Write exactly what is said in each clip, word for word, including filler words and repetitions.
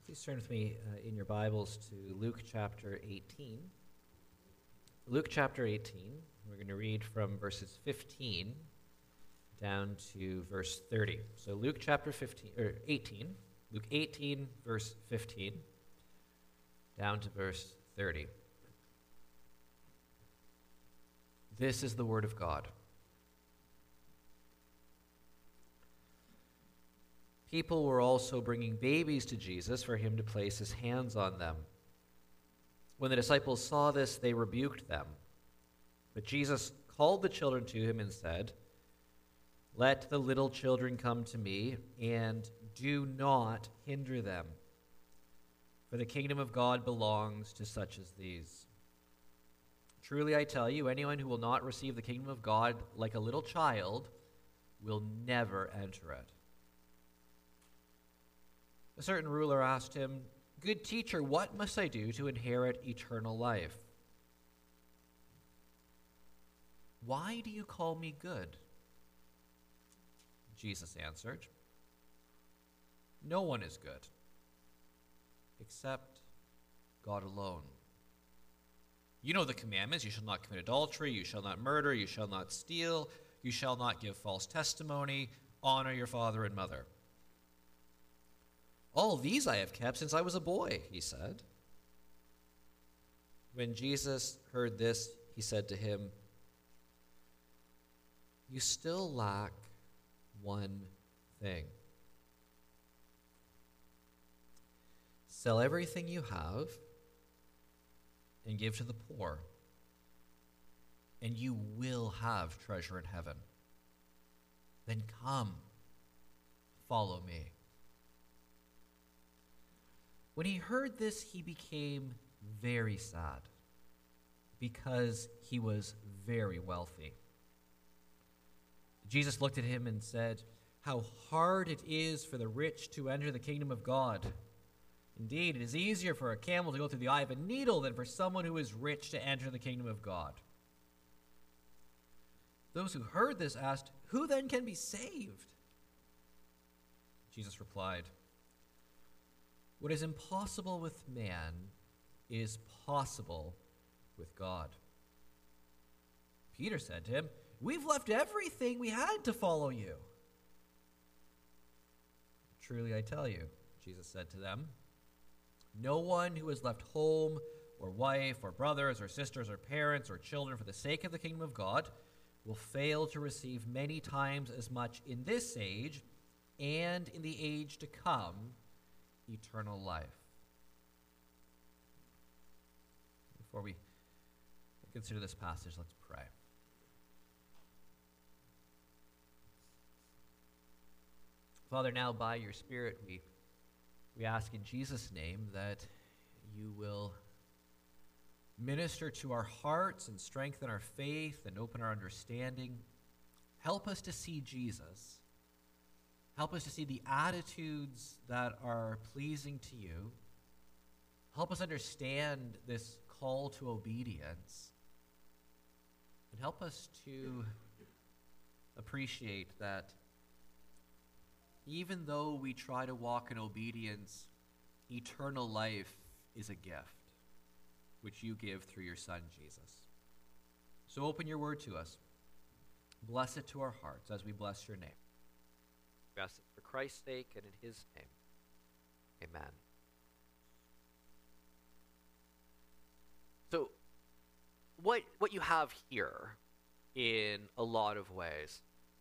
Please turn with me uh, in your Bibles to Luke chapter eighteen. Luke chapter eighteen, we're going to read from verses fifteen down to verse thirty. So Luke chapter fifteen, or eighteen, Luke eighteen, verse fifteen, down to verse thirty. This is the word of God. People were also bringing babies to Jesus for him to place his hands on them. When the disciples saw this, they rebuked them. But Jesus called the children to him and said, "Let the little children come to me, and do not hinder them, for the kingdom of God belongs to such as these. Truly I tell you, anyone who will not receive the kingdom of God like a little child will never enter it." A certain ruler asked him, "Good teacher, what must I do to inherit eternal life?" "Why do you call me good?" Jesus answered, "No one is good except God alone. You know the commandments: you shall not commit adultery, you shall not murder, you shall not steal, you shall not give false testimony, honor your father and mother." "All these I have kept since I was a boy," he said. When Jesus heard this, he said to him, "You still lack one thing. Sell everything you have and give to the poor, and you will have treasure in heaven. Then come, follow me." When he heard this, he became very sad, because he was very wealthy. Jesus looked at him and said, "How hard it is for the rich to enter the kingdom of God. Indeed, it is easier for a camel to go through the eye of a needle than for someone who is rich to enter the kingdom of God." Those who heard this asked, "Who then can be saved?" Jesus replied, "What is impossible with man is possible with God." Peter said to him, "We've left everything we had to follow you." "Truly I tell you," Jesus said to them, "no one who has left home or wife or brothers or sisters or parents or children for the sake of the kingdom of God will fail to receive many times as much in this age and in the age to come eternal life." Before we consider this passage, let's pray. Father, now by your Spirit, we, we ask in Jesus' name that you will minister to our hearts and strengthen our faith and open our understanding. Help us to see Jesus. Help us to see the attitudes that are pleasing to you. Help us understand this call to obedience. And help us to appreciate that even though we try to walk in obedience, eternal life is a gift which you give through your Son, Jesus. So open your word to us. Bless it to our hearts as we bless your name. We ask it for Christ's sake and in his name. Amen. So what, what you have here in a lot of ways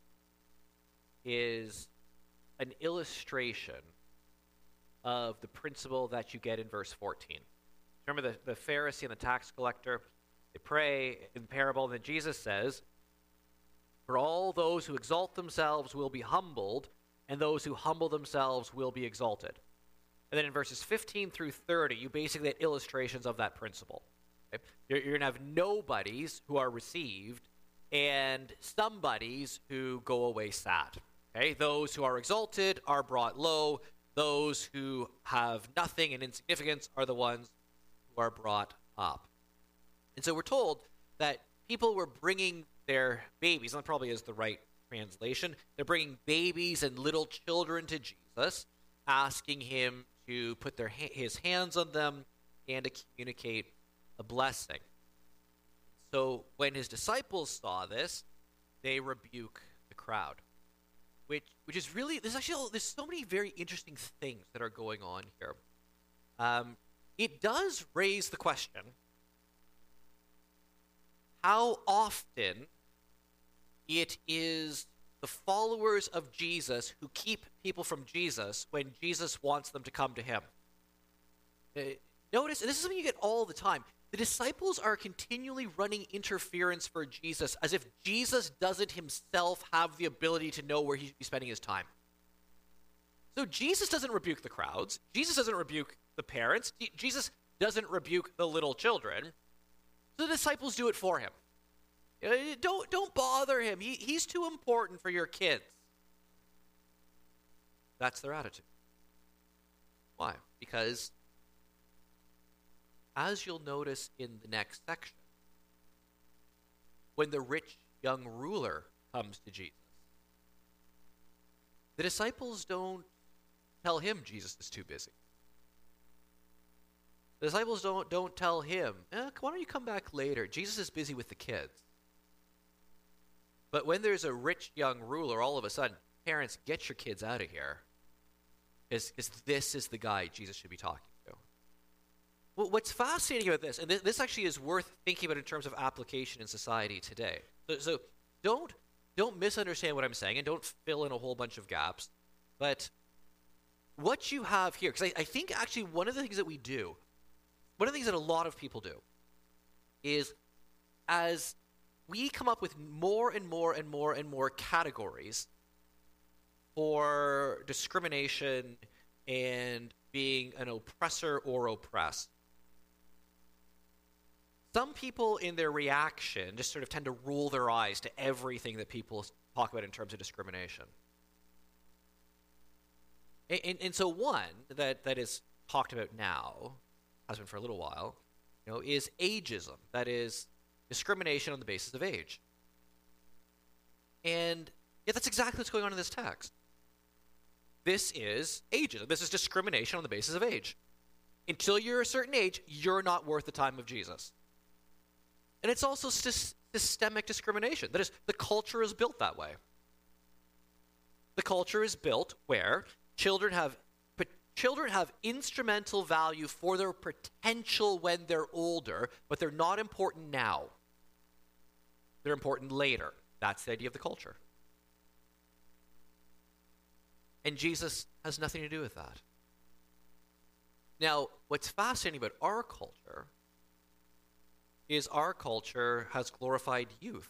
is an illustration of the principle that you get in verse fourteen. Remember the, the Pharisee and the tax collector? They pray in the parable, and then Jesus says, "For all those who exalt themselves will be humbled, and those who humble themselves will be exalted." And then in verses fifteen through thirty, you basically get illustrations of that principle. Okay? You're, you're going to have nobodies who are received and somebodies who go away sad. Okay? Those who are exalted are brought low. Those who have nothing and insignificance are the ones who are brought up. And so we're told that people were bringing their babies, and that probably is the right translation. They're bringing babies and little children to Jesus, asking him to put their ha- his hands on them and to communicate a blessing. So when his disciples saw this, they rebuke the crowd, which which is really there's actually there's so many very interesting things that are going on here. Um, it does raise the question: how often it is the followers of Jesus who keep people from Jesus when Jesus wants them to come to him. Uh, notice, and this is something you get all the time, the disciples are continually running interference for Jesus as if Jesus doesn't himself have the ability to know where he should be spending his time. So Jesus doesn't rebuke the crowds. Jesus doesn't rebuke the parents. Jesus doesn't rebuke the little children. So the disciples do it for him. Don't, don't bother him. He, he's too important for your kids. That's their attitude. Why? Because, as you'll notice in the next section, when the rich young ruler comes to Jesus, the disciples don't tell him Jesus is too busy. The disciples don't, don't tell him, eh, why don't you come back later? Jesus is busy with the kids. But when there's a rich young ruler, all of a sudden, parents, get your kids out of here. Because this is the guy Jesus should be talking to. Well, what's fascinating about this, and th- this actually is worth thinking about in terms of application in society today. So, so don't, don't misunderstand what I'm saying, and don't fill in a whole bunch of gaps. But what you have here, because I, I think actually one of the things that we do, one of the things that a lot of people do, is as we come up with more and more and more and more categories for discrimination and being an oppressor or oppressed. Some people in their reaction just sort of tend to roll their eyes to everything that people talk about in terms of discrimination. And, and, and so one that, that is talked about now, has been for a little while, you know, is ageism. That is discrimination on the basis of age. And yeah, that's exactly what's going on in this text. This is ageism. This is discrimination on the basis of age. Until you're a certain age, you're not worth the time of Jesus. And it's also sy- systemic discrimination. That is, the culture is built that way. The culture is built where children have children have instrumental value for their potential when they're older, but they're not important now. They're important later. That's the idea of the culture. And Jesus has nothing to do with that. Now, what's fascinating about our culture is our culture has glorified youth.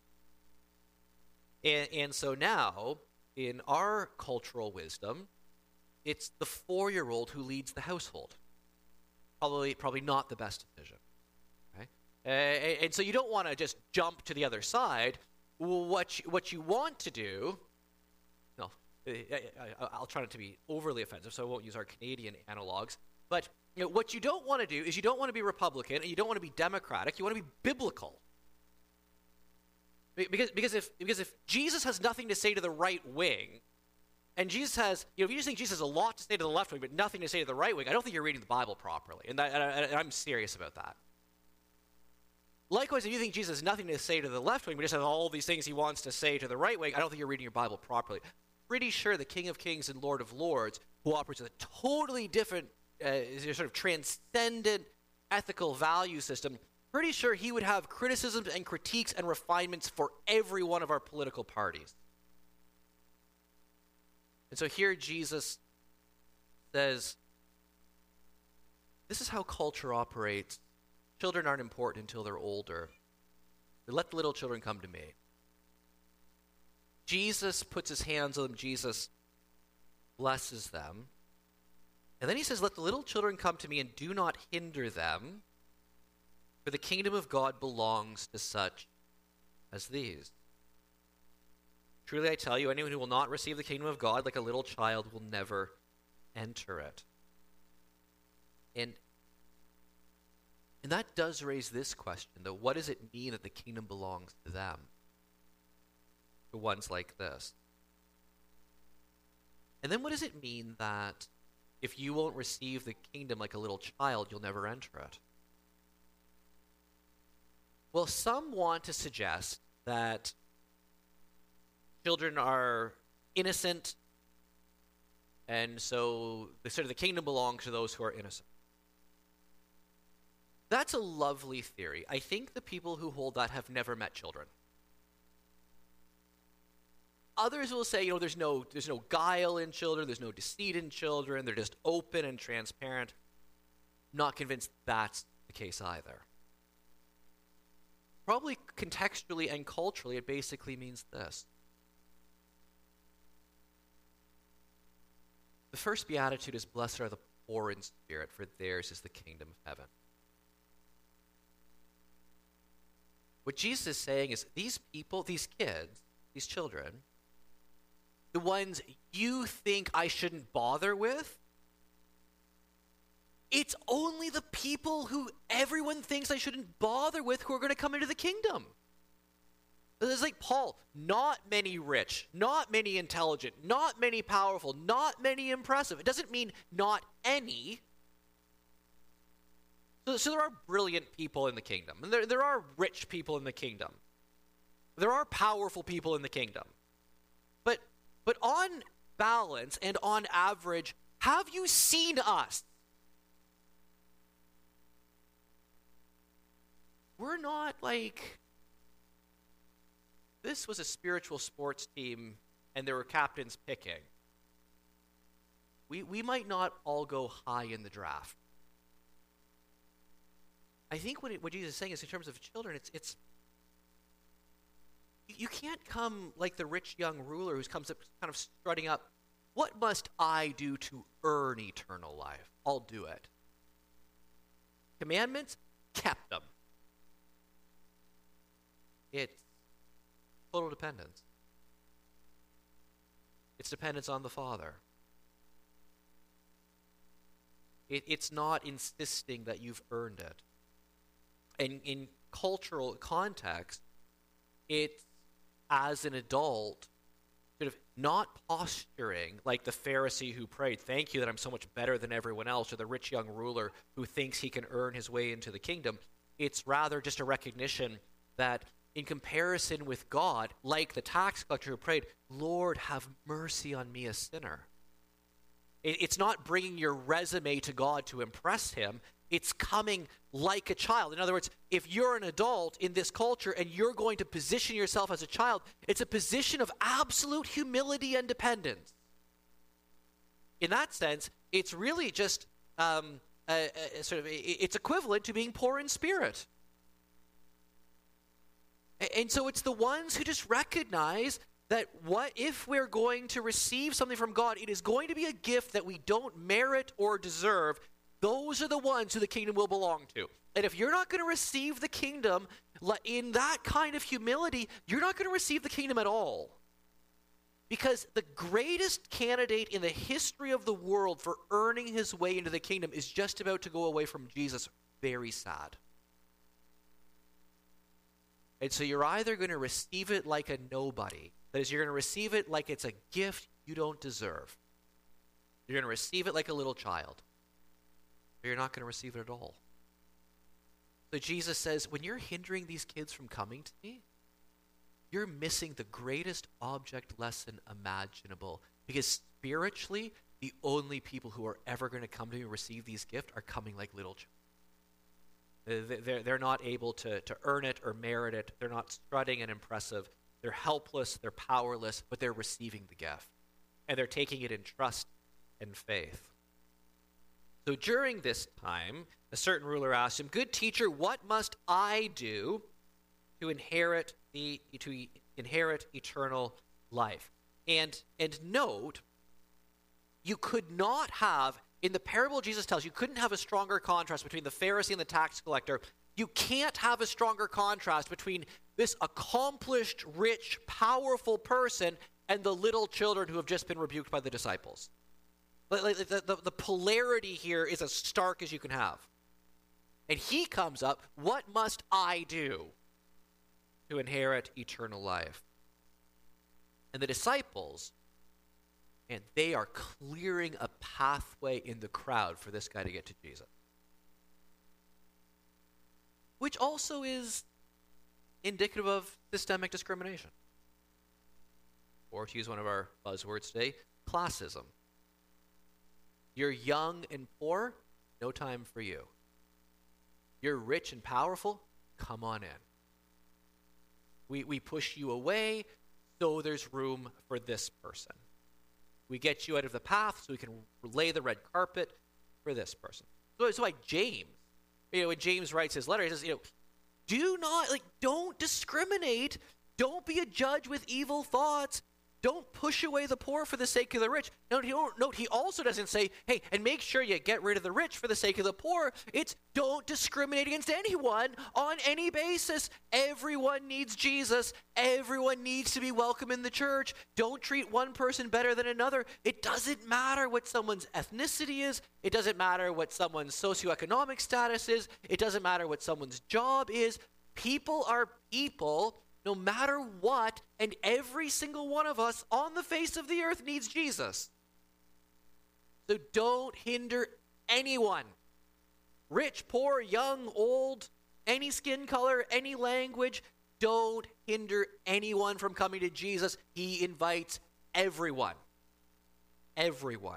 And, and so now, in our cultural wisdom, it's the four-year-old who leads the household. Probably, probably not the best decision. Right? Uh, and so you don't want to just jump to the other side. What you, what you want to do, no, I, I, I'll try not to be overly offensive, so I won't use our Canadian analogs. But you know, what you don't want to do is you don't want to be Republican and you don't want to be Democratic. You want to be biblical. Because, because, if, because if Jesus has nothing to say to the right wing, and Jesus has, you know, if you just think Jesus has a lot to say to the left wing, but nothing to say to the right wing, I don't think you're reading the Bible properly. And, that, and, I, and I'm serious about that. Likewise, if you think Jesus has nothing to say to the left wing, but just has all these things he wants to say to the right wing, I don't think you're reading your Bible properly. Pretty sure the King of Kings and Lord of Lords, who operates with a totally different, uh, sort of transcendent ethical value system, pretty sure he would have criticisms and critiques and refinements for every one of our political parties. And so here Jesus says, this is how culture operates. Children aren't important until they're older. Let the little children come to me. Jesus puts his hands on them. Jesus blesses them. And then he says, let the little children come to me and do not hinder them, for the kingdom of God belongs to such as these. Truly I tell you, anyone who will not receive the kingdom of God like a little child will never enter it. And, and that does raise this question, though. What does it mean that the kingdom belongs to them? To ones like this. And then what does it mean that if you won't receive the kingdom like a little child, you'll never enter it. Well, some want to suggest that children are innocent, and so the sort of the kingdom belongs to those who are innocent. That's a lovely theory. I think the people who hold that have never met children. Others will say, you know, there's no there's no guile in children, there's no deceit in children, they're just open and transparent. Not convinced that's the case either. Probably contextually and culturally, it basically means this. The first beatitude is, blessed are the poor in spirit, for theirs is the kingdom of heaven. What Jesus is saying is these people, these kids, these children, the ones you think I shouldn't bother with, it's only the people who everyone thinks I shouldn't bother with who are going to come into the kingdom. It's like Paul, not many rich, not many intelligent, not many powerful, not many impressive. It doesn't mean not any. So, so there are brilliant people in the kingdom, and there, there are rich people in the kingdom. There are powerful people in the kingdom. But, but on balance and on average, have you seen us? We're not like, this was a spiritual sports team and there were captains picking. We, we might not all go high in the draft. I think what, it, what Jesus is saying is in terms of children, it's, it's you can't come like the rich young ruler who comes up kind of strutting up, what must I do to earn eternal life? I'll do it. Commandments, kept them. It's total dependence. It's dependence on the Father. It, it's not insisting that you've earned it. And in cultural context, it's as an adult, sort of not posturing like the Pharisee who prayed, thank you that I'm so much better than everyone else, or the rich young ruler who thinks he can earn his way into the kingdom. It's rather just a recognition that in comparison with God, like the tax collector who prayed, Lord, have mercy on me, a sinner. It's not bringing your resume to God to impress him. It's coming like a child. In other words, if you're an adult in this culture and you're going to position yourself as a child, it's a position of absolute humility and dependence. In that sense, it's really just um, a, a sort of it's equivalent to being poor in spirit. And so it's the ones who just recognize that what if we're going to receive something from God, it is going to be a gift that we don't merit or deserve. Those are the ones who the kingdom will belong to. And if you're not going to receive the kingdom in that kind of humility, you're not going to receive the kingdom at all. Because the greatest candidate in the history of the world for earning his way into the kingdom is just about to go away from Jesus. Very sad. And so you're either going to receive it like a nobody. That is, you're going to receive it like it's a gift you don't deserve. You're going to receive it like a little child. Or you're not going to receive it at all. So Jesus says, when you're hindering these kids from coming to me, you're missing the greatest object lesson imaginable. Because spiritually, the only people who are ever going to come to me and receive these gifts are coming like little children. They're, they're not able to, to earn it or merit it. They're not strutting and impressive. They're helpless, they're powerless, but they're receiving the gift. And they're taking it in trust and faith. So during this time, a certain ruler asked him, good teacher, what must I do to inherit the to inherit eternal life? And, and note, you could not have, in the parable Jesus tells, you couldn't have a stronger contrast between the Pharisee and the tax collector. You can't have a stronger contrast between this accomplished, rich, powerful person and the little children who have just been rebuked by the disciples. The, the, the polarity here is as stark as you can have. And he comes up, what must I do to inherit eternal life? And the disciples, and they are clearing a pathway in the crowd for this guy to get to Jesus. Which also is indicative of systemic discrimination. Or to use one of our buzzwords today, classism. You're young and poor, no time for you. You're rich and powerful, come on in. We, we push you away, so there's room for this person. We get you out of the path so we can lay the red carpet for this person. So it's like James. You know, when James writes his letter, he says, you know, do not, like, don't discriminate. Don't be a judge with evil thoughts. Don't push away the poor for the sake of the rich. Note he, note, he also doesn't say, hey, and make sure you get rid of the rich for the sake of the poor. It's don't discriminate against anyone on any basis. Everyone needs Jesus. Everyone needs to be welcome in the church. Don't treat one person better than another. It doesn't matter what someone's ethnicity is. It doesn't matter what someone's socioeconomic status is. It doesn't matter what someone's job is. People are people. No matter what, and every single one of us on the face of the earth needs Jesus. So don't hinder anyone. Rich, poor, young, old, any skin color, any language. Don't hinder anyone from coming to Jesus. He invites everyone. Everyone.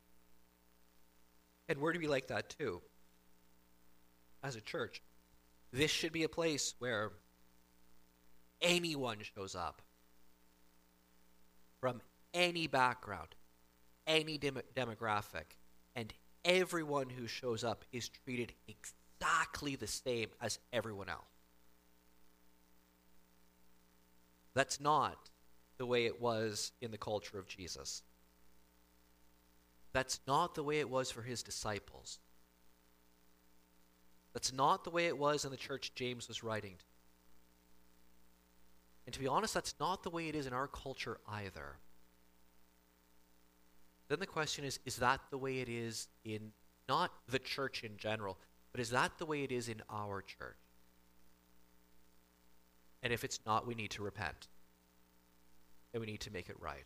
And we're to be like that too. As a church, this should be a place where anyone shows up from any background, any dem- demographic, and everyone who shows up is treated exactly the same as everyone else. That's not the way it was in the culture of Jesus. That's not the way it was for his disciples. That's not the way it was in the church James was writing to. And to be honest, that's not the way it is in our culture either. Then the question is, is that the way it is in not the church in general, but is that the way it is in our church? And if it's not, we need to repent. And we need to make it right.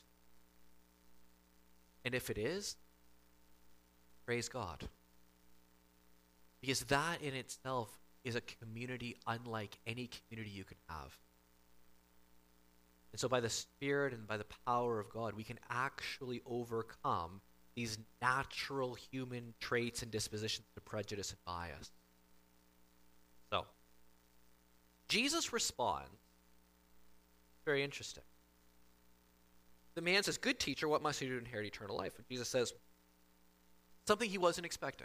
And if it is, praise God. Because that in itself is a community unlike any community you could have. And so by the Spirit and by the power of God, we can actually overcome these natural human traits and dispositions of prejudice and bias. So, Jesus responds. Very interesting. The man says, good teacher, what must I do to inherit eternal life? And Jesus says, something he wasn't expecting.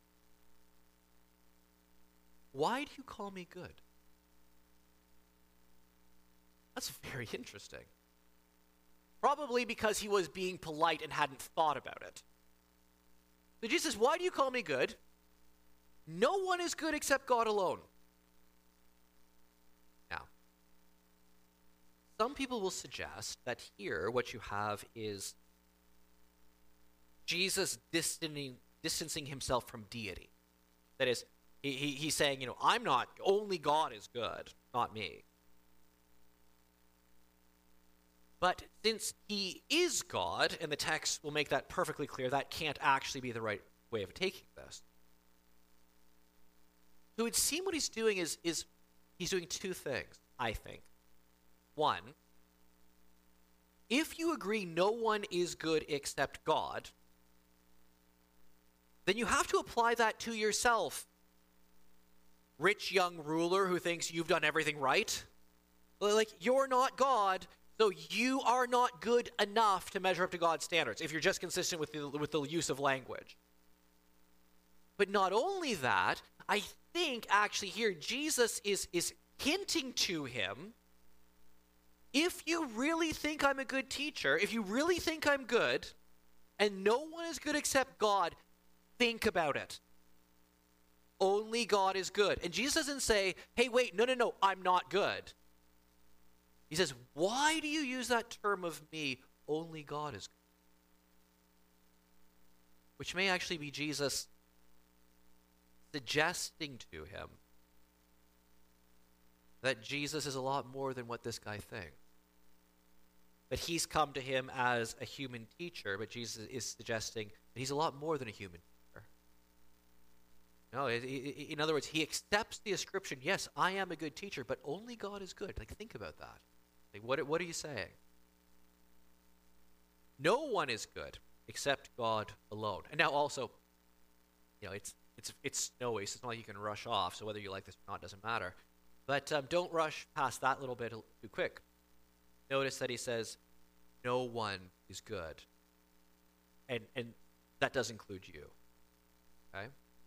Why do you call me good? That's very interesting. Probably because he was being polite and hadn't thought about it. So Jesus says, why do you call me good? No one is good except God alone. Now, some people will suggest that here what you have is Jesus distancing, distancing himself from deity. That is, he, he, he's saying, you know, I'm not, only God is good, not me. But since he is God, and the text will make that perfectly clear, that can't actually be the right way of taking this. So it would seem what he's doing is, is he's doing two things, I think. One, if you agree no one is good except God, then you have to apply that to yourself. Rich young ruler who thinks you've done everything right. Like, you're not God. So you are not good enough to measure up to God's standards if you're just consistent with the, with the use of language. But not only that, I think actually here Jesus is, is hinting to him, if you really think I'm a good teacher, if you really think I'm good, and no one is good except God, think about it. Only God is good. And Jesus doesn't say, hey, wait, no, no, no, I'm not good. He says, why do you use that term of me, only God is good? Which may actually be Jesus suggesting to him that Jesus is a lot more than what this guy thinks. that he's come to him as a human teacher, but Jesus is suggesting that he's a lot more than a human teacher. No, it, it, in other words, he accepts the ascription, yes, I am a good teacher, but only God is good. Like, think about that. Like, what, what are you saying? No one is good except God alone. And now also, you know, it's it's it's snowy, so it's not like you can rush off, so whether you like this or not doesn't matter. But um, don't rush past that little bit too quick. Notice that he says, no one is good. And and that does include you. Okay?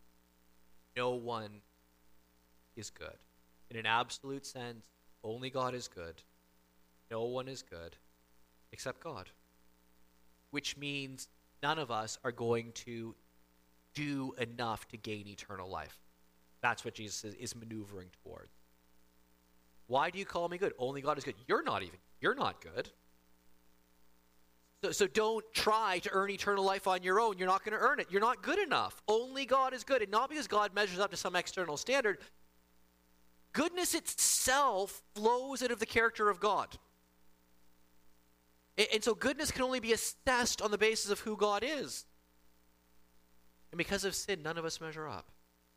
No one is good. In an absolute sense, only God is good. No one is good except God. Which means none of us are going to do enough to gain eternal life. That's what Jesus is, is maneuvering towards. Why do you call me good? Only God is good. You're not even, you're not good. So, so don't try to earn eternal life on your own. You're not going to earn it. You're not good enough. Only God is good. And not because God measures up to some external standard. Goodness itself flows out of the character of God. And, and so goodness can only be assessed on the basis of who God is. And because of sin, none of us measure up.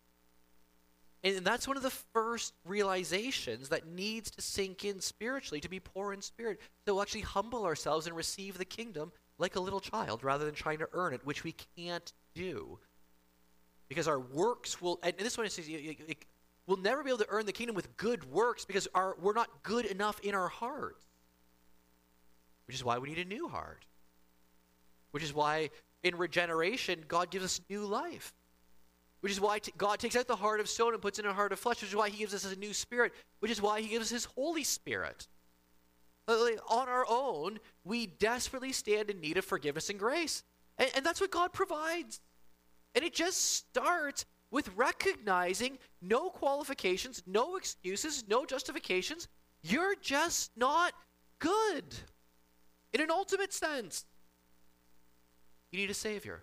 And that's one of the first realizations that needs to sink in spiritually, to be poor in spirit. So we'll actually humble ourselves and receive the kingdom like a little child rather than trying to earn it, which we can't do. Because our works will, and this one is, we'll never be able to earn the kingdom with good works because our, we're not good enough in our hearts. Which is why we need a new heart. Which is why in regeneration, God gives us new life. Which is why t- God takes out the heart of stone and puts in a heart of flesh, which is why he gives us a new spirit, which is why he gives us his Holy Spirit. On our own, we desperately stand in need of forgiveness and grace. And, and that's what God provides. And it just starts with recognizing no qualifications, no excuses, no justifications. You're just not good in an ultimate sense. You need a Savior.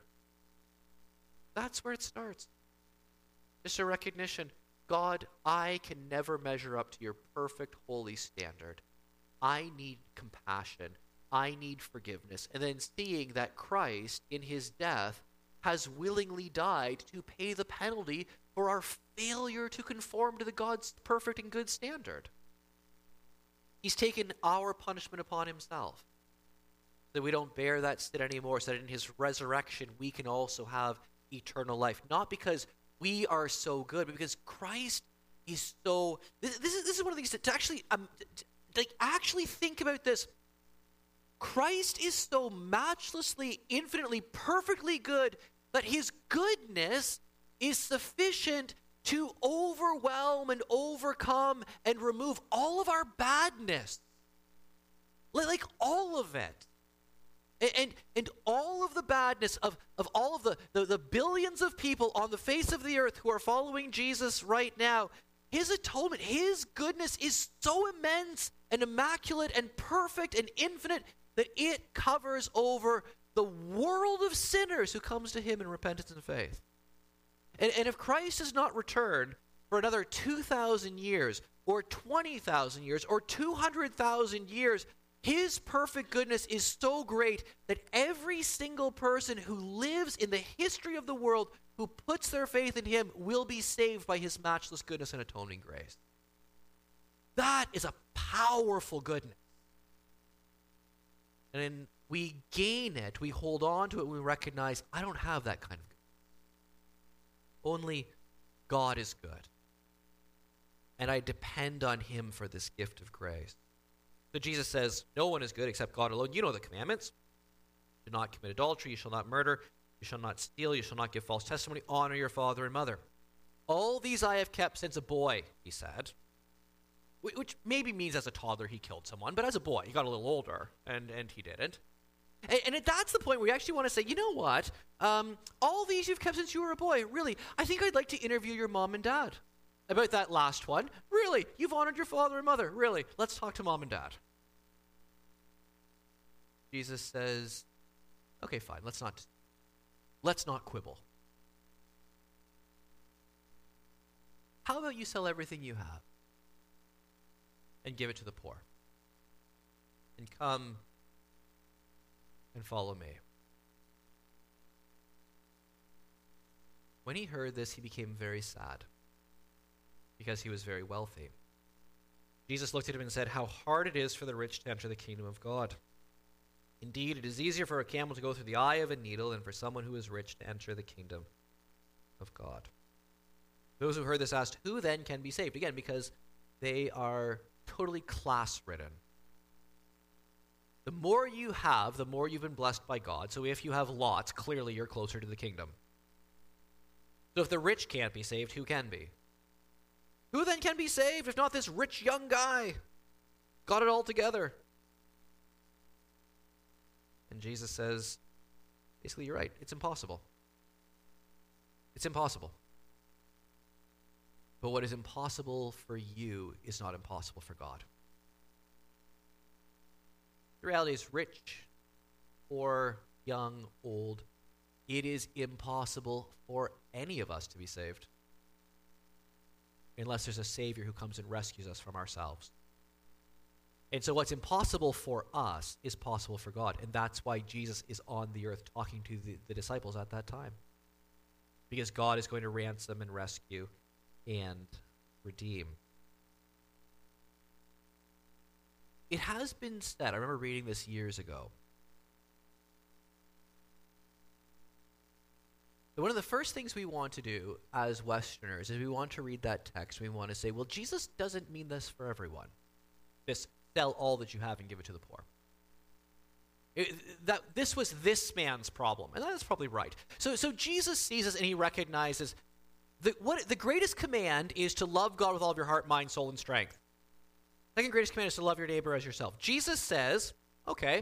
That's where it starts. Just a recognition, God, I can never measure up to your perfect holy standard. I need compassion. I need forgiveness. And then seeing that Christ, in his death, has willingly died to pay the penalty for our failure to conform to the God's perfect and good standard. He's taken our punishment upon himself, that we don't bear that sin anymore, so that in his resurrection we can also have eternal life. Not because we are so good, but because Christ is so... This, this, is, this is one of the things that to actually, um, to, like, actually think about this. Christ is so matchlessly, infinitely, perfectly good that his goodness is sufficient to overwhelm and overcome and remove all of our badness. Like, like all of it. And, and and all of the badness of, of all of the, the, the billions of people on the face of the earth who are following Jesus right now, his atonement, his goodness is so immense and immaculate and perfect and infinite that it covers over the world of sinners who comes to him in repentance and faith. And, and if Christ does not return for another two thousand years or twenty thousand years or two hundred thousand years, his perfect goodness is so great that every single person who lives in the history of the world who puts their faith in him will be saved by his matchless goodness and atoning grace. That is a powerful goodness. And then we gain it, we hold on to it, we recognize, I don't have that kind of goodness. Only God is good. And I depend on him for this gift of grace. So Jesus says, no one is good except God alone. You know the commandments. Do not commit adultery. You shall not murder. You shall not steal. You shall not give false testimony. Honor your father and mother. All these I have kept since a boy, he said. Which maybe means as a toddler he killed someone, but as a boy, he got a little older, and, and he didn't. And, and that's the point where you actually want to say, you know what? Um, all these you've kept since you were a boy. Really, I think I'd like to interview your mom and dad about that last one. Really, you've honored your father and mother. Really, let's talk to mom and dad. Jesus says, okay, fine, let's not, let's not quibble. How about you sell everything you have and give it to the poor? And come and follow me." When he heard this, he became very sad, because he was very wealthy. Jesus looked at him and said, "How hard it is for the rich to enter the kingdom of God. Indeed, it is easier for a camel to go through the eye of a needle than for someone who is rich to enter the kingdom of God." Those who heard this asked, "Who then can be saved?" Again, because they are totally class-ridden. The more you have, the more you've been blessed by God. So if you have lots, clearly you're closer to the kingdom. So if the rich can't be saved, who can be? Who then can be saved if not this rich young guy? Got it all together. And Jesus says, basically, you're right. It's impossible. It's impossible. But what is impossible for you is not impossible for God. The reality is, rich, poor, young, old, it is impossible for any of us to be saved unless there's a Savior who comes and rescues us from ourselves. And so what's impossible for us is possible for God. And that's why Jesus is on the earth talking to the, the disciples at that time. Because God is going to ransom and rescue and redeem. It has been said, I remember reading this years ago, that one of the first things we want to do as Westerners is we want to read that text. We want to say, well, Jesus doesn't mean this for everyone. This, sell all that you have and give it to the poor. It, that this was this man's problem, and that's probably right. So, so Jesus sees us and he recognizes that what the greatest command is to love God with all of your heart, mind, soul, and strength. Second greatest command is to love your neighbor as yourself. Jesus says, okay,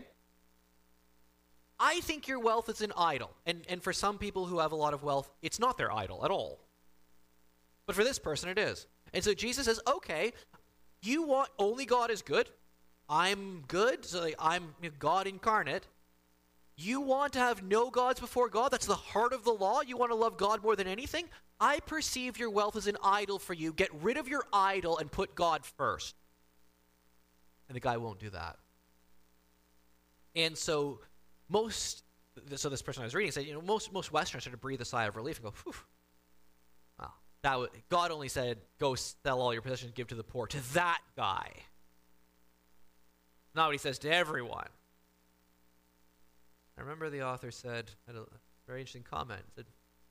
I think your wealth is an idol. And, and for some people who have a lot of wealth, it's not their idol at all. But for this person, it is. And so Jesus says, okay, you want only God is good. I'm good, so like, I'm God incarnate. You want to have no gods before God? That's the heart of the law? You want to love God more than anything? I perceive your wealth as an idol for you. Get rid of your idol and put God first. And the guy won't do that. And so most, so this person I was reading said, you know, most most Westerners start to breathe a sigh of relief and go, phew. Wow, that w- God only said, go sell all your possessions, give to the poor, to that guy. Not what he says to everyone. I remember the author said, had a very interesting comment, said,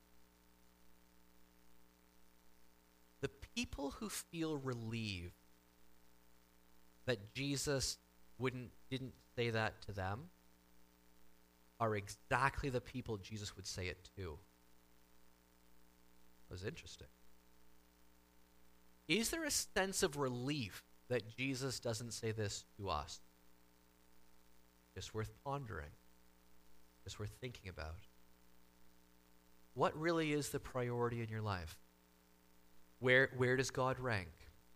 the people who feel relieved that Jesus wouldn't didn't say that to them are exactly the people Jesus would say it to. That was interesting. Is there a sense of relief that Jesus doesn't say this to us? Just worth pondering. Just worth thinking about. What really is the priority in your life? Where, where does God rank?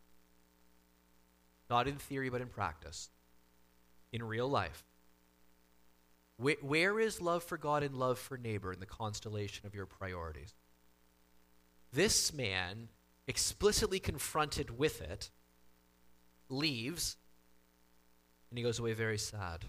Not in theory, but in practice. In real life. Where, where is love for God and love for neighbor in the constellation of your priorities? This man, explicitly confronted with it, leaves, and he goes away very sad.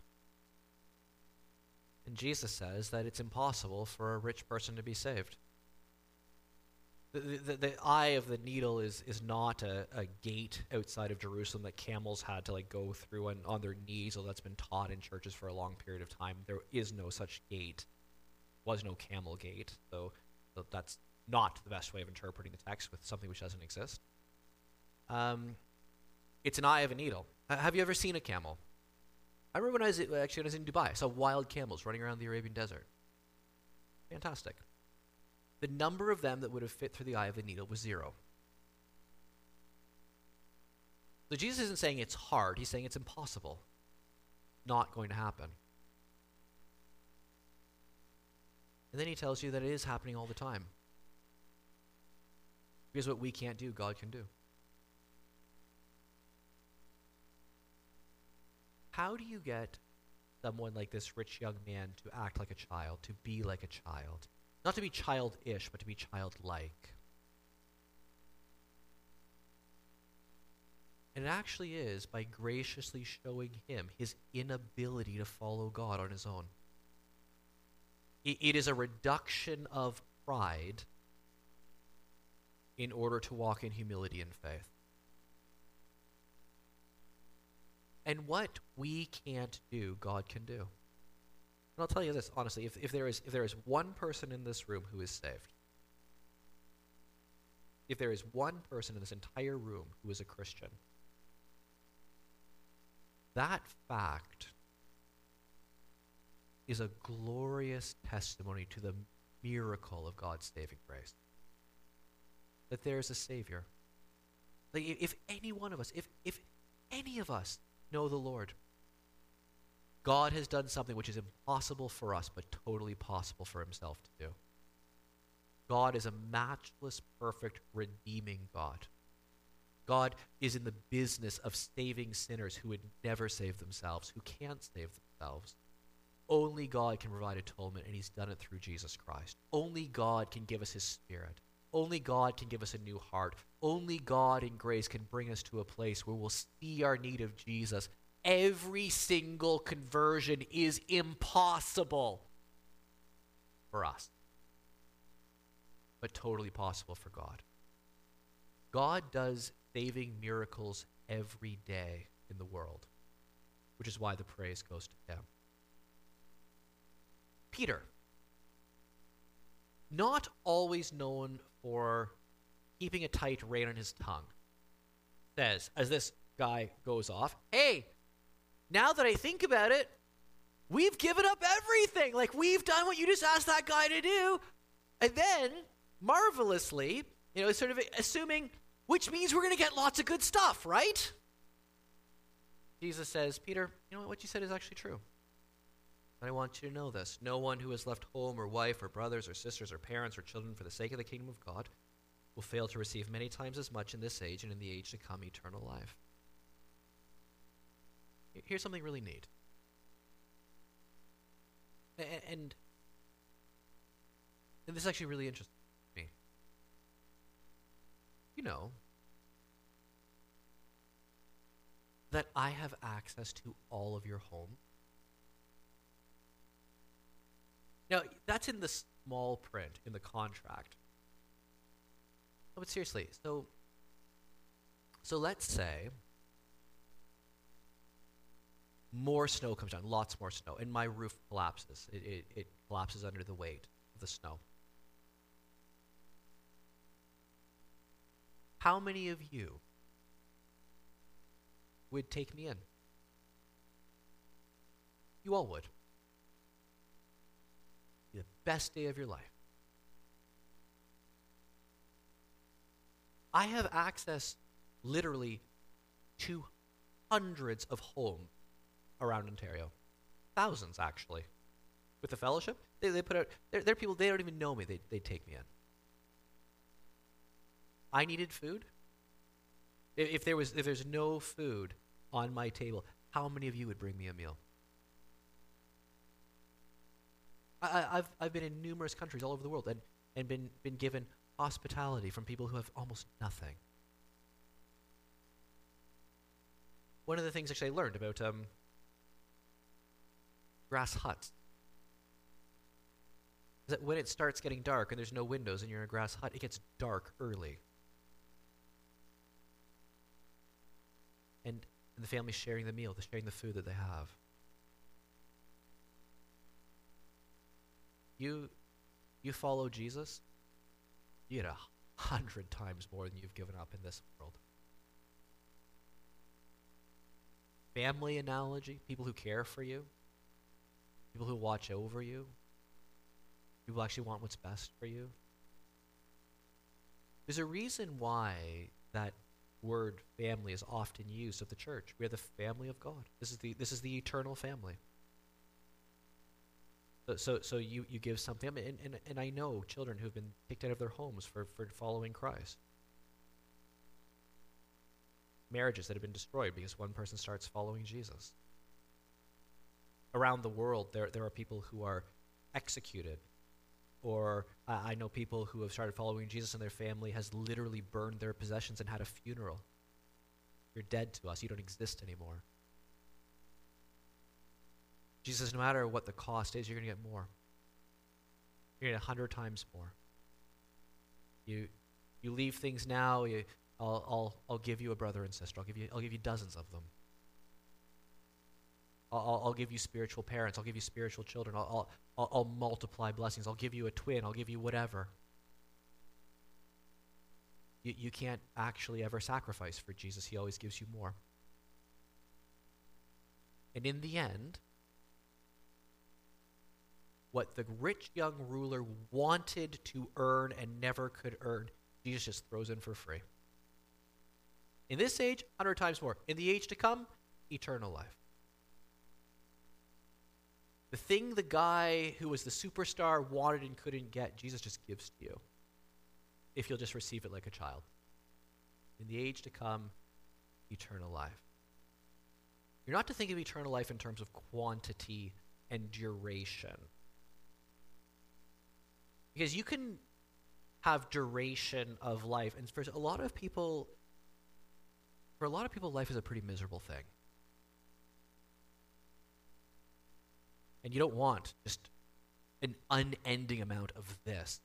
And Jesus says that it's impossible for a rich person to be saved. The, the, the eye of the needle is, is not a, a gate outside of Jerusalem that camels had to like go through on, on their knees, although that's been taught in churches for a long period of time. There is no such gate. Was no camel gate. So, so that's not the best way of interpreting the text with something which doesn't exist. Um, it's an eye of a needle. Uh, have you ever seen a camel? I remember when I was, actually when I was in Dubai, I saw wild camels running around the Arabian desert. Fantastic. The number of them that would have fit through the eye of the needle was zero. So Jesus isn't saying it's hard. He's saying it's impossible. Not going to happen. And then he tells you that it is happening all the time. Because what we can't do, God can do. How do you get someone like this rich young man to act like a child, to be like a child? Not to be childish, but to be childlike. And it actually is by graciously showing him his inability to follow God on his own. It, it is a reduction of pride in order to walk in humility and faith. And what we can't do, God can do. And I'll tell you this, honestly, if, if there is if there is one person in this room who is saved, if there is one person in this entire room who is a Christian, that fact is a glorious testimony to the miracle of God's saving grace. That there is a Savior. Like if any one of us, if if any of us know the Lord, God has done something which is impossible for us, but totally possible for himself to do. God is a matchless, perfect, redeeming God. God is in the business of saving sinners who would never save themselves, who can't save themselves. Only God can provide atonement, and he's done it through Jesus Christ. Only God can give us his Spirit. Only God can give us a new heart. Only God in grace can bring us to a place where we'll see our need of Jesus. Every single conversion is impossible for us, but totally possible for God. God does saving miracles every day in the world, which is why the praise goes to him. Peter, not always known for keeping a tight rein on his tongue, says, as this guy goes off, hey, now that I think about it, we've given up everything. Like, we've done what you just asked that guy to do. And then, marvelously, you know, sort of assuming, which means we're going to get lots of good stuff, right? Jesus says, Peter, you know what, what you said is actually true. And I want you to know this. No one who has left home or wife or brothers or sisters or parents or children for the sake of the kingdom of God will fail to receive many times as much in this age and in the age to come eternal life. Here's something really neat. And, and this is actually really interesting to me. You know that I have access to all of your home. Now, that's in the small print, in the contract. No, but seriously, so, so let's say more snow comes down, lots more snow, and my roof collapses. It, it, it collapses under the weight of the snow. How many of you would take me in? You all would. The best day of your life. I have access literally to hundreds of homes around Ontario. Thousands, actually. With the fellowship, they, they put out, they're, they're people, they don't even know me, they, they'd take me in. I needed food. If, if there was, if there's no food on my table, how many of you would bring me a meal? I, I've I've been in numerous countries all over the world and, and been, been given hospitality from people who have almost nothing. One of the things actually I learned about um, grass huts is that when it starts getting dark and there's no windows and you're in a grass hut, it gets dark early. And, and the family's sharing the meal, they're sharing the food that they have. You, you follow Jesus, you get a hundred times more than you've given up in this world. Family analogy, people who care for you, people who watch over you, people who actually want what's best for you. There's a reason why that word family is often used of the church. We are the family of God. This is the this is the eternal family. So, so, so you, you give something, and, and, and I know children who've been kicked out of their homes for, for following Christ. Marriages that have been destroyed because one person starts following Jesus. Around the world, there, there are people who are executed, or uh, I know people who have started following Jesus and their family has literally burned their possessions and had a funeral. You're dead to us. You don't exist anymore. Jesus says, no matter what the cost is, you're going to get more. You're going to get a hundred times more. You you leave things now, you, I'll, I'll, I'll give you a brother and sister. I'll give you, I'll give you dozens of them. I'll, I'll give you spiritual parents. I'll give you spiritual children. I'll, I'll, I'll multiply blessings. I'll give you a twin. I'll give you whatever. You, you can't actually ever sacrifice for Jesus. He always gives you more. And in the end, what the rich young ruler wanted to earn and never could earn, Jesus just throws in for free. In this age, a hundred times more. In the age to come, eternal life. The thing the guy who was the superstar wanted and couldn't get, Jesus just gives to you, if you'll just receive it like a child. In the age to come, eternal life. You're not to think of eternal life in terms of quantity and duration. Because you can have duration of life, and for a lot of people, for a lot of people, life is a pretty miserable thing. And you don't want just an unending amount of this.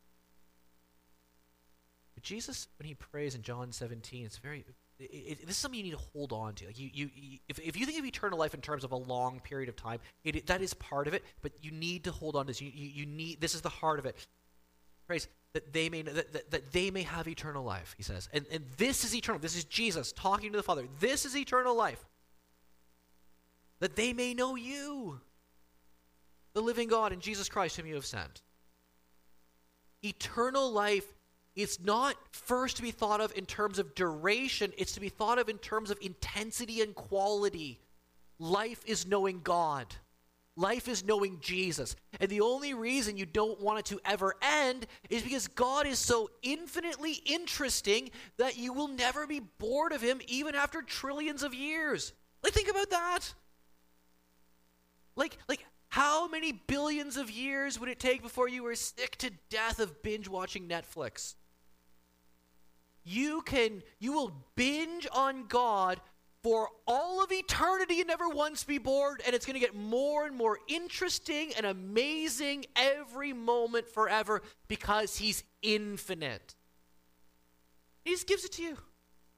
But Jesus, when he prays in John seventeen, it's very, it, it, this is something you need to hold on to. Like you, you, you if, if you think of eternal life in terms of a long period of time, it, that is part of it, but you need to hold on to this. You, you, you need, this is the heart of it. Praise that they may that, that, that they may have eternal life, he says. And, and this is eternal. This is Jesus talking to the Father. This is eternal life. That they may know you, the living God, and Jesus Christ whom you have sent. Eternal life is not first to be thought of in terms of duration. It's to be thought of in terms of intensity and quality. Life is knowing God. Life is knowing Jesus. And the only reason you don't want it to ever end is because God is so infinitely interesting that you will never be bored of him even after trillions of years. Like, think about that. Like, like how many billions of years would it take before you were sick to death of binge watching Netflix? You can, you will binge on God for all of eternity and never once be bored, and it's going to get more and more interesting and amazing every moment forever because he's infinite. He just gives it to you.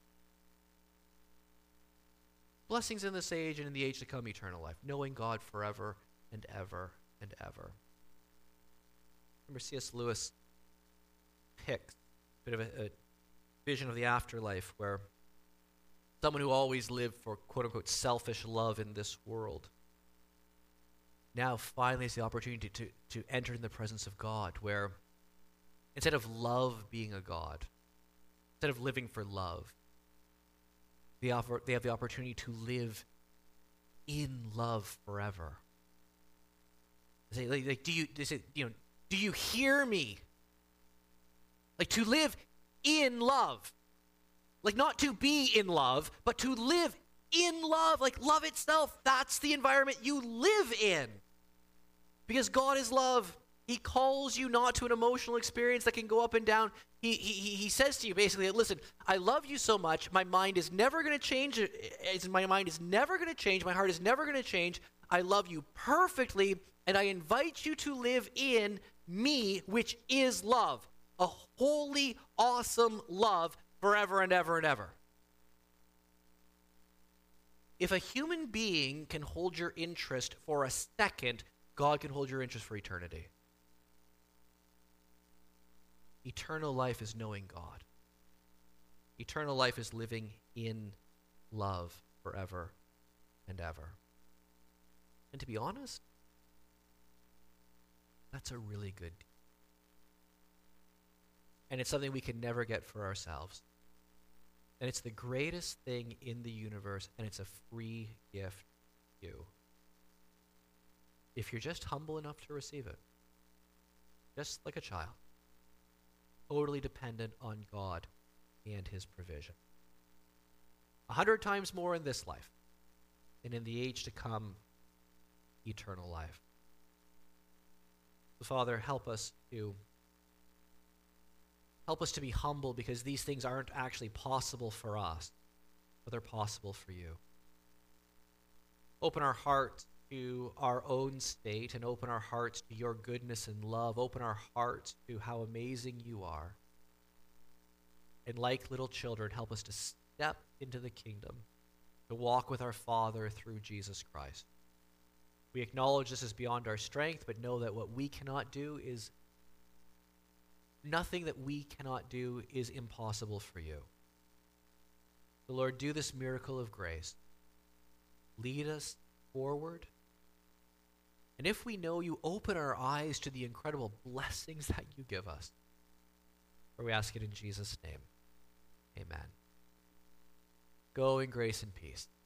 Blessings in this age and in the age to come, eternal life, knowing God forever and ever and ever. Remember C S Lewis picks a bit of a, a vision of the afterlife where someone who always lived for quote-unquote selfish love in this world now finally has the opportunity to, to enter in the presence of God, where instead of love being a God, instead of living for love, they, offer, they have the opportunity to live in love forever. They say, like, like, do you, they say, you know, do you hear me? Like, to live in love. Like, not to be in love, but to live in love. Like, love itself, that's the environment you live in. Because God is love. He calls you not to an emotional experience that can go up and down. He, he, he says to you basically, listen, I love you so much. My mind is never going to change. My mind is never going to change. My heart is never going to change. I love you perfectly, and I invite you to live in me, which is love. A holy, awesome love forever and ever and ever. If a human being can hold your interest for a second, God can hold your interest for eternity. Eternal life is knowing God. Eternal life is living in love forever and ever. And to be honest, that's a really good deal. And it's something we can never get for ourselves. And it's the greatest thing in the universe, and it's a free gift to you. If you're just humble enough to receive it, just like a child, totally dependent on God and his provision. A hundred times more in this life, and in the age to come, eternal life. So, Father, help us to help us to be humble, because these things aren't actually possible for us, but they're possible for you. Open our hearts to our own state and open our hearts to your goodness and love. Open our hearts to how amazing you are. And like little children, help us to step into the kingdom, to walk with our Father through Jesus Christ. We acknowledge this is beyond our strength, but know that what we cannot do is, nothing that we cannot do is impossible for you. So Lord, do this miracle of grace. Lead us forward. And if we know you, open our eyes to the incredible blessings that you give us. For we ask it in Jesus' name. Amen. Go in grace and peace.